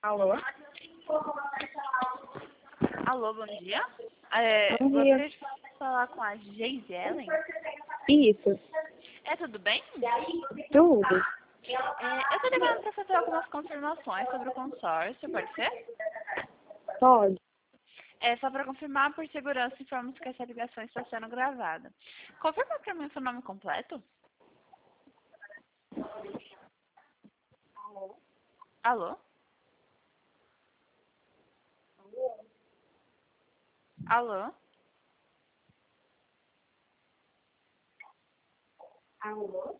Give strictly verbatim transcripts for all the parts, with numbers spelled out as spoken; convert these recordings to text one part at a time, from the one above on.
Alô? Alô, bom dia. É, Bom dia. gostaria de falar com a Geise Ellen. Isso. É, tudo bem? Tudo. É, eu tô ligando para fazer algumas confirmações sobre o consórcio, pode ser? Pode. É só para confirmar, por segurança, informamos que essa ligação está sendo gravada. Confirma para mim o seu nome completo? Alô? Alô? Alô?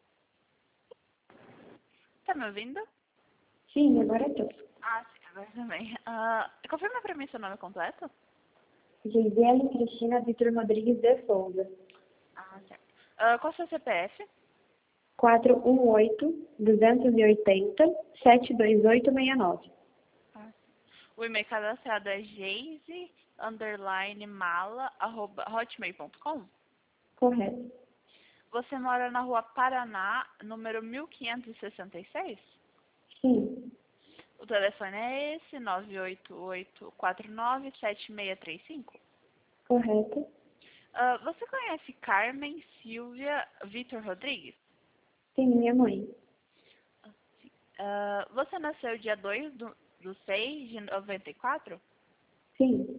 Tá me ouvindo? Sim, agora eu tô. Ah, sim, agora também. Ah, confirma para mim seu nome completo? Gisele Cristina Vitor Rodrigues de Souza. Ah, certo. Ah, qual é o seu C P F? quatro um oito, dois oito zero, sete dois oito seis nove. Ah, sim. O e-mail cadastrado é geise, underline, mala, arroba, hotmail ponto com. Correto. Você mora na rua Paraná, número mil quinhentos e sessenta e seis? Sim. O telefone é esse, nove oito oito quatro nove sete seis três cinco. Correto. Ah, você conhece Carmen Silvia Vitor Rodrigues? Sim, minha mãe. Ah, você nasceu dia dois do, do seis de noventa e quatro? Sim.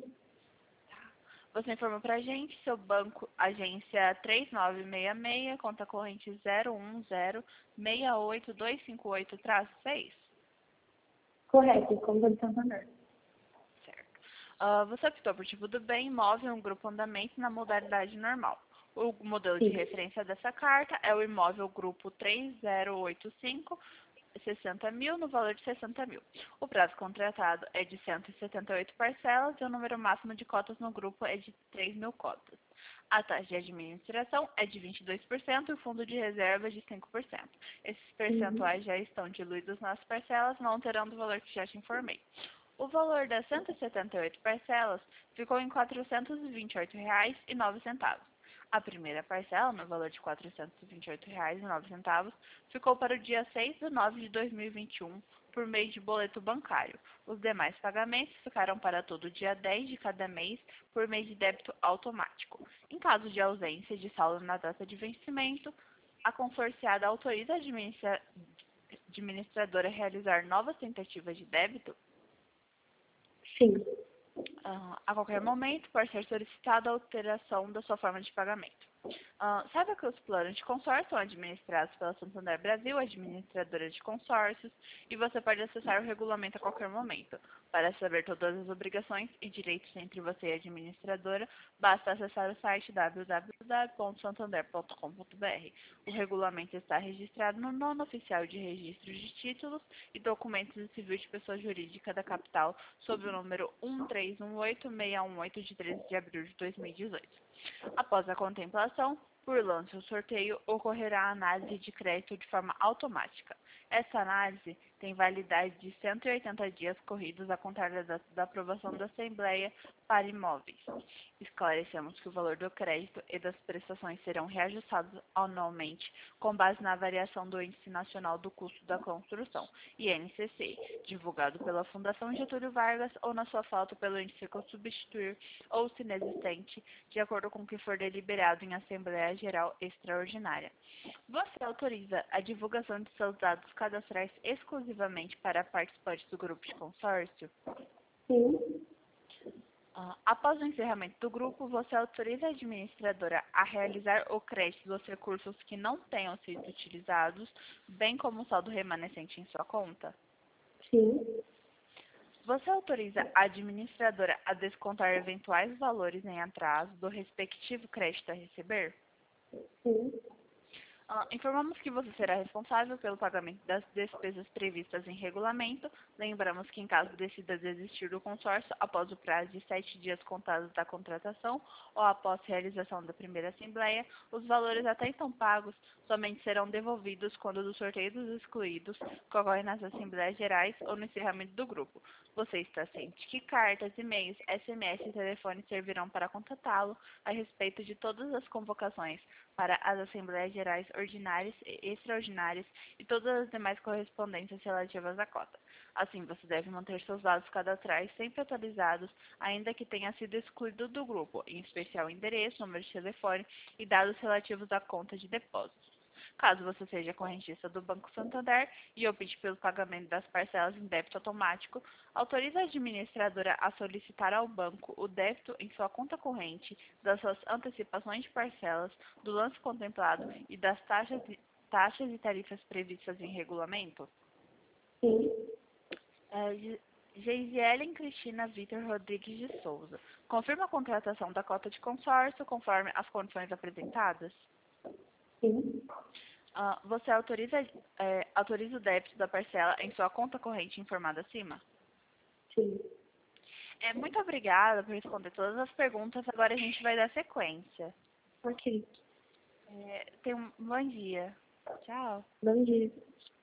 Você informou pra gente, seu banco, agência três nove seis seis, conta corrente zero um zero seis oito dois cinco oito seis? Correto. Conta de Santander. Certo. Ah, você optou por tipo do bem imóvel, um grupo andamento na modalidade normal. O modelo de Sim. referência dessa carta é o imóvel grupo três zero oito cinco, sessenta mil, no valor de sessenta mil. O prazo contratado é de cento e setenta e oito parcelas e o número máximo de cotas no grupo é de três mil cotas. A taxa de administração é de vinte e dois por cento e o fundo de reserva é de cinco por cento. Esses Uhum. percentuais já estão diluídos nas parcelas, não alterando o valor que já te informei. O valor das cento e setenta e oito parcelas ficou em quatrocentos e vinte e oito reais e nove centavos. A primeira parcela, no valor de quatrocentos e vinte e oito reais e nove centavos, ficou para o dia seis de nove de dois mil e vinte e um, por meio de boleto bancário. Os demais pagamentos ficaram para todo dia dez de cada mês, por meio de débito automático. Em caso de ausência de saldo na data de vencimento, a consorciada autoriza a administra- administradora a realizar novas tentativas de débito Sim. ah, a qualquer momento pode ser solicitada a alteração da sua forma de pagamento. Ah, saiba que os planos de consórcio são administrados pela Santander Brasil, administradora de consórcios, e você pode acessar o regulamento a qualquer momento. Para saber todas as obrigações e direitos entre você e a administradora, basta acessar o site w w w ponto santander ponto com ponto b r. O regulamento está registrado no nono oficial de registro de títulos e documentos de civil de pessoa jurídica da capital, sob o número um três um oito seis um oito de treze de abril de dois mil e dezoito. Após a contemplação, por lance ou sorteio, ocorrerá a análise de crédito de forma automática. Essa análise tem validade de cento e oitenta dias corridos a contar da data da aprovação da Assembleia para imóveis. Esclarecemos que o valor do crédito e das prestações serão reajustados anualmente com base na variação do Índice Nacional do Custo da Construção, I N C C, divulgado pela Fundação Getúlio Vargas ou na sua falta pelo índice que o substituir ou se inexistente, de acordo com o que for deliberado em Assembleia Geral Extraordinária. Você autoriza a divulgação de seus dados cadastrais exclusivamente para participantes do grupo de consórcio? Sim. Ah, após o encerramento do grupo, você autoriza a administradora a realizar o crédito dos recursos que não tenham sido utilizados, bem como o saldo remanescente em sua conta? Sim. Você autoriza a administradora a descontar eventuais valores em atraso do respectivo crédito a receber? Sim. Ah, informamos que você será responsável pelo pagamento das despesas previstas em regulamento. Lembramos que, em caso decida desistir do consórcio após o prazo de sete dias contados da contratação ou após realização da primeira assembleia, os valores até então pagos somente serão devolvidos quando do sorteio dos excluídos, que ocorre nas assembleias gerais ou no encerramento do grupo. Você está ciente que cartas, e-mails, S M S e telefone servirão para contatá-lo a respeito de todas as convocações para as Assembleias Gerais Ordinárias e Extraordinárias e todas as demais correspondências relativas à cota. Assim, você deve manter seus dados cadastrais sempre atualizados, ainda que tenha sido excluído do grupo, em especial endereço, número de telefone e dados relativos à conta de depósitos. Caso você seja correntista do Banco Santander e opte pelo pagamento das parcelas em débito automático, autorize a administradora a solicitar ao banco o débito em sua conta corrente das suas antecipações de parcelas, do lance contemplado e das taxas, taxas e tarifas previstas em regulamento? Sim. É, Geisielen Cristina Vitor Rodrigues de Souza. Confirma a contratação da cota de consórcio conforme as condições apresentadas? Sim. Uh, você autoriza, é, autoriza o débito da parcela em sua conta corrente informada acima? Sim. É, muito obrigada por responder todas as perguntas. Agora a gente vai dar sequência. Ok. É, tenha um bom dia. Tchau. Bom dia.